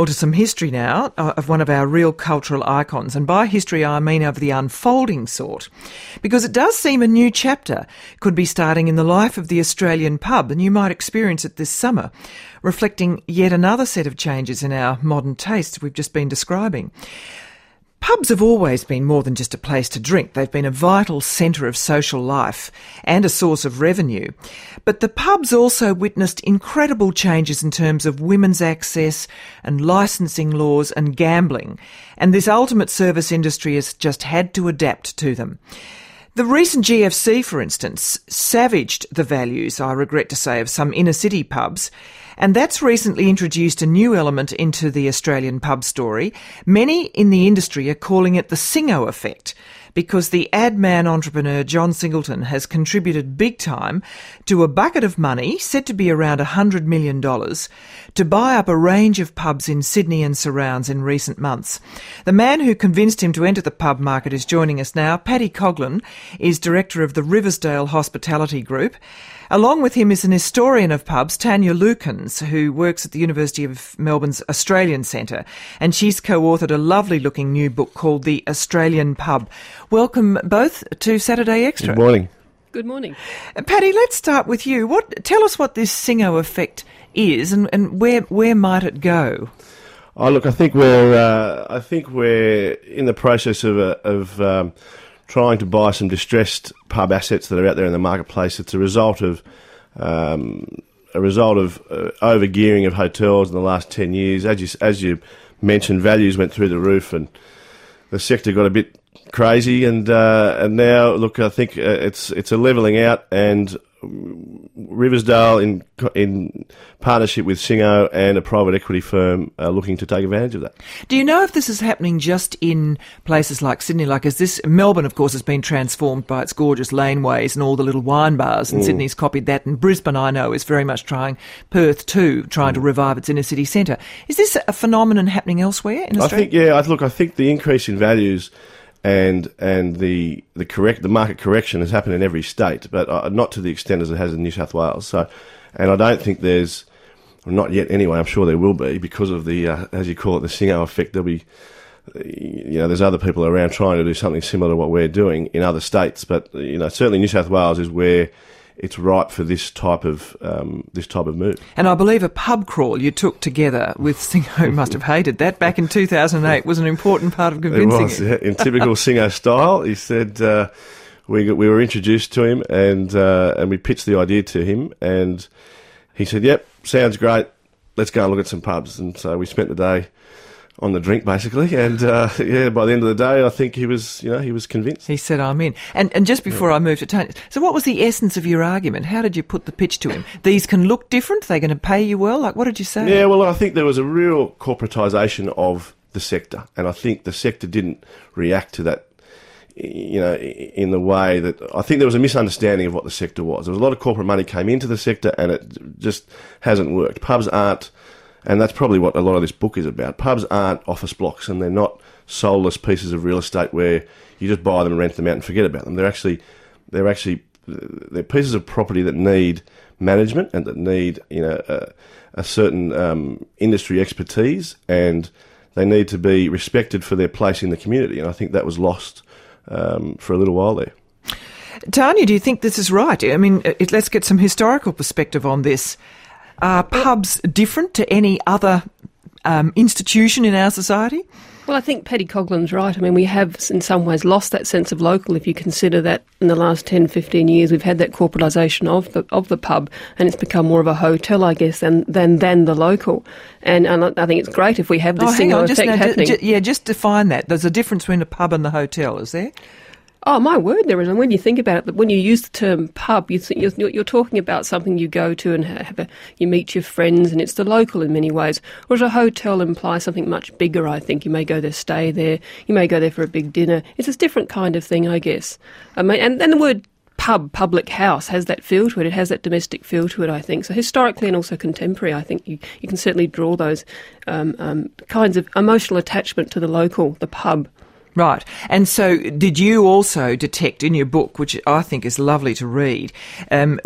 Well, to some history now of one of our real cultural icons. And by history, I mean of the unfolding sort. Because it does seem a new chapter could be starting in the life of the Australian pub, and you might experience it this summer, reflecting yet another set of changes in our modern tastes we've just been describing. Pubs have always been more than just a place to drink. They've been a vital centre of social life and a source of revenue. But the pubs also witnessed incredible changes in terms of women's access and licensing laws and gambling. And this ultimate service industry has just had to adapt to them. The recent GFC, for instance, savaged the values, I regret to say, of some inner-city pubs, and that's recently introduced a new element into the Australian pub story. Many in the industry are calling it the Singo effect, because the ad man entrepreneur John Singleton has contributed big time to a bucket of money, said to be around $100 million, to buy up a range of pubs in Sydney and surrounds in recent months. The man who convinced him to enter the pub market is joining us now. Paddy Coughlin is director of the Riversdale Hospitality Group. Along with him is an historian of pubs, Tanya Lukens, who works at the University of Melbourne's Australian Centre, and she's co-authored a lovely-looking new book called The Australian Pub. Welcome both to Saturday Extra. Good morning. Good morning. Paddy, let's start with you. Tell us what this Singo effect is, and where might it go? Oh, look, I think we're in the process of trying to buy some distressed pub assets that are out there in the marketplace. It's a result of over-gearing of hotels in the last 10 years. As you mentioned, values went through the roof and the sector got a bit crazy. And now, look, I think it's a levelling out, and Riversdale, in partnership with Singo and a private equity firm, are looking to take advantage of that. Do you know if this is happening just in places like Sydney? Melbourne, of course, has been transformed by its gorgeous laneways and all the little wine bars, and Sydney's copied that, and Brisbane, I know, is very much Perth too, trying to revive its inner city centre. Is this a phenomenon happening elsewhere in Australia? I think the increase in values and the market correction has happened in every state, but not to the extent as it has in New South Wales. So, and I don't think there's, not yet anyway, I'm sure there will be, because of the, as you call it, the Singo effect. There'll be, there's other people around trying to do something similar to what we're doing in other states, but, certainly New South Wales is where it's ripe for this type of move. And I believe a pub crawl you took together with Singo, must have hated that, back in 2008 was an important part of convincing him. It was, in typical Singo style. He said we were introduced to him and we pitched the idea to him, and he said, "Yep, sounds great. Let's go and look at some pubs." And so we spent the day on the drink, basically, and by the end of the day, I think he was convinced. He said, "I'm in." And just before I move to Tony, so what was the essence of your argument? How did you put the pitch to him? These can look different. They're going to pay you well. What did you say? Yeah, well, I think there was a real corporatisation of the sector, and I think the sector didn't react to that, in the way that I think there was a misunderstanding of what the sector was. There was a lot of corporate money came into the sector, and it just hasn't worked. Pubs aren't. And that's probably what a lot of this book is about. Pubs aren't office blocks, and they're not soulless pieces of real estate where you just buy them and rent them out and forget about them. They're pieces of property that need management and that need a certain industry expertise, and they need to be respected for their place in the community. And I think that was lost for a little while there. Tanya, do you think this is right? I mean, let's get some historical perspective on this. Are pubs different to any other institution in our society? Well, I think Paddy Coughlin's right. I mean, we have in some ways lost that sense of local. If you consider that in the last 10, 15 years, we've had that corporatisation of the pub, and it's become more of a hotel, I guess, than the local. And I think it's great if we have this Singo effect happening. Just define that. There's a difference between a pub and the hotel, is there? Oh, my word, there is. And when you think about it, when you use the term pub, you're talking about something you go to and you meet your friends, and it's the local in many ways. Whereas a hotel implies something much bigger, I think. You may go there, stay there. You may go there for a big dinner. It's a different kind of thing, I guess. I mean, and the word pub, public house, has that feel to it. It has that domestic feel to it, I think. So historically and also contemporary, I think you can certainly draw those kinds of emotional attachment to the local, the pub. Right. And so did you also detect in your book, which I think is lovely to read,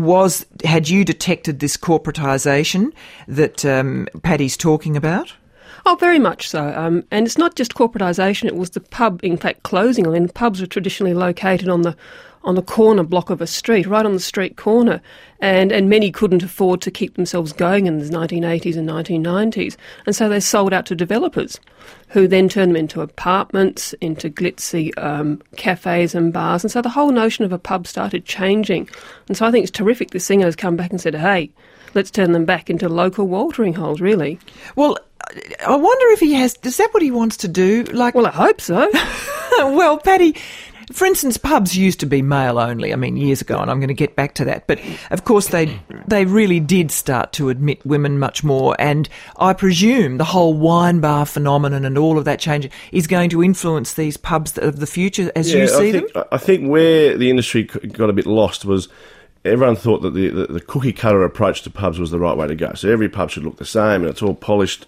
had you detected this corporatisation that Paddy's talking about? Oh, very much so. And it's not just corporatisation, it was the pub, in fact, closing. I mean, pubs were traditionally located on the corner block of a street, right on the street corner, and many couldn't afford to keep themselves going in the 1980s and 1990s, and so they sold out to developers, who then turned them into apartments, into glitzy cafes and bars, and so the whole notion of a pub started changing. And so I think it's terrific the singer has come back and said, hey, let's turn them back into local watering holes, really. Well, I wonder if he has... Is that what he wants to do? Well, I hope so. Well, Paddy... For instance, pubs used to be male only, years ago, and I'm going to get back to that. But, of course, they really did start to admit women much more, and I presume the whole wine bar phenomenon and all of that change is going to influence these pubs of the future as you see them? I think where the industry got a bit lost was everyone thought that the cookie-cutter approach to pubs was the right way to go. So every pub should look the same, and it's all polished,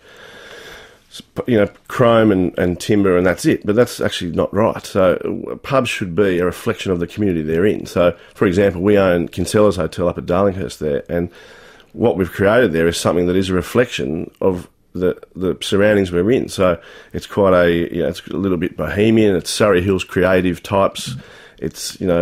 chrome and timber, and that's it. But that's actually not right. So pubs should be a reflection of the community they're in. So, for example, we own Kinsella's Hotel up at Darlinghurst there, and what we've created there is something that is a reflection of the surroundings we're in. So it's quite it's a little bit bohemian. It's Surrey Hills creative types. It's a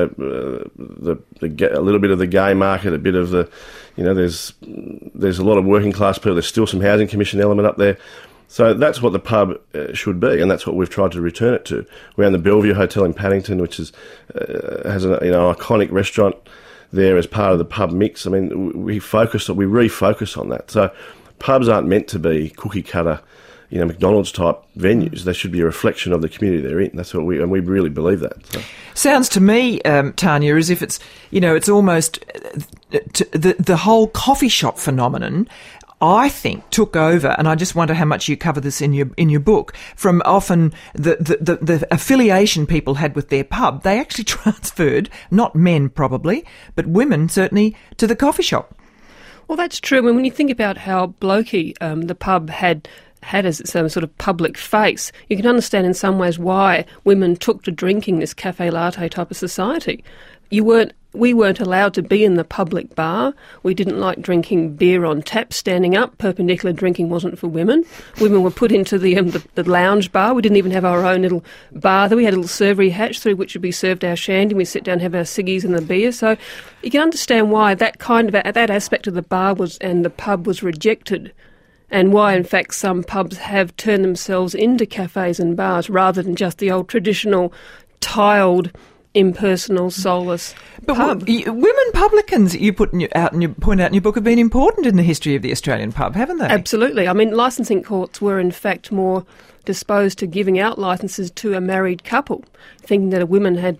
little bit of the gay market, a bit of the there's a lot of working class people. There's still some housing commission element up there. So that's what the pub should be, and that's what we've tried to return it to. We own the Bellevue Hotel in Paddington, which has an iconic restaurant there as part of the pub mix. I mean, we refocus on that. So pubs aren't meant to be cookie cutter, McDonald's type venues. They should be a reflection of the community they're in. That's what we really believe that. So. Sounds to me, Tanya, as if it's it's almost the whole coffee shop phenomenon, I think, took over, and I just wonder how much you cover this in your book, from often the affiliation people had with their pub. They actually transferred, not men probably, but women certainly, to the coffee shop. Well, that's true. I mean, when you think about how blokey the pub had as its sort of public face, you can understand in some ways why women took to drinking this cafe latte type of society. We weren't allowed to be in the public bar. We didn't like drinking beer on tap, standing up. Perpendicular drinking wasn't for women. Women were put into the lounge bar. We didn't even have our own little bar there. We had a little servery hatch through which would be served our shandy. We sit down and have our ciggies and the beer. So you can understand why that aspect of the bar and the pub was rejected, and why, in fact, some pubs have turned themselves into cafes and bars rather than just the old traditional tiled, impersonal, soulless pub. Women publicans, you point out in your book, have been important in the history of the Australian pub, haven't they? Absolutely. I mean, licensing courts were, in fact, more disposed to giving out licences to a married couple, thinking that a woman had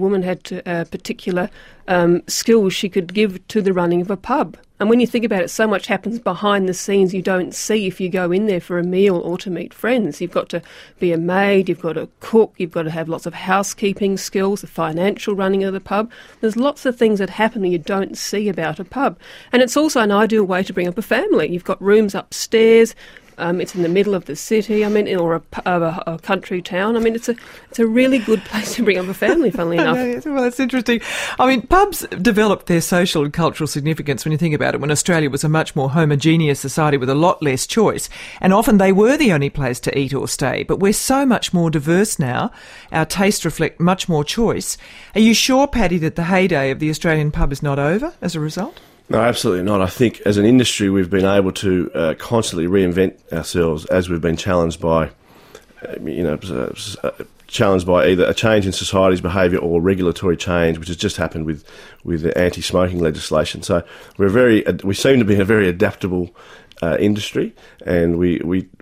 particular skills she could give to the running of a pub. And when you think about it, so much happens behind the scenes you don't see if you go in there for a meal or to meet friends. You've got to be a maid, you've got to cook, you've got to have lots of housekeeping skills, the financial running of the pub. There's lots of things that happen that you don't see about a pub. And it's also an ideal way to bring up a family. You've got rooms upstairs. It's in the middle of the city, or a country town. I mean, it's a really good place to bring up a family, funnily enough. Well, that's interesting. I mean, pubs developed their social and cultural significance, when you think about it, when Australia was a much more homogeneous society with a lot less choice. And often they were the only place to eat or stay. But we're so much more diverse now. Our tastes reflect much more choice. Are you sure, Paddy, that the heyday of the Australian pub is not over as a result? No, absolutely not. I think as an industry we've been able to constantly reinvent ourselves as we've been challenged by, either a change in society's behaviour or regulatory change, which has just happened with the anti-smoking legislation. So we seem to be a very adaptable industry, and we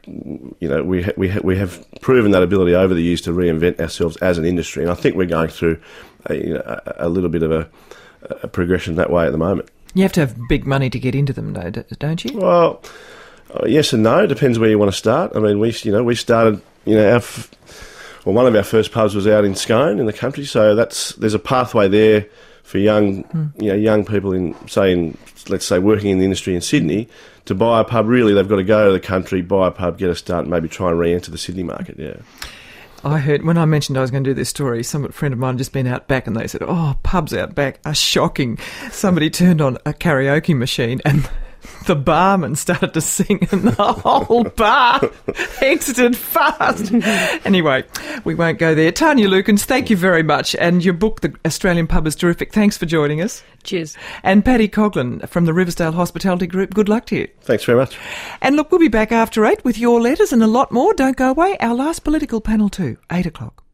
have proven that ability over the years to reinvent ourselves as an industry. And I think we're going through a little bit of a progression that way at the moment. You have to have big money to get into them, though, don't you? Well, yes and no. Depends where you want to start. I mean, we started. One of our first pubs was out in Scone in the country, so there's a pathway there for young people let's say working in the industry in Sydney to buy a pub. Really, they've got to go to the country, buy a pub, get a start, and maybe try and re-enter the Sydney market. Yeah. I heard, when I mentioned I was going to do this story, a friend of mine had just been out back and they said, pubs out back are shocking. Somebody turned on a karaoke machine and the barman started to sing and the whole bar exited fast. Anyway, we won't go there. Tanya Lukens, thank you very much. And your book, The Australian Pub, is terrific. Thanks for joining us. Cheers. And Paddy Coughlin from the Riversdale Hospitality Group, good luck to you. Thanks very much. And look, we'll be back after 8 with your letters and a lot more. Don't go away. Our last political panel too, 8 o'clock.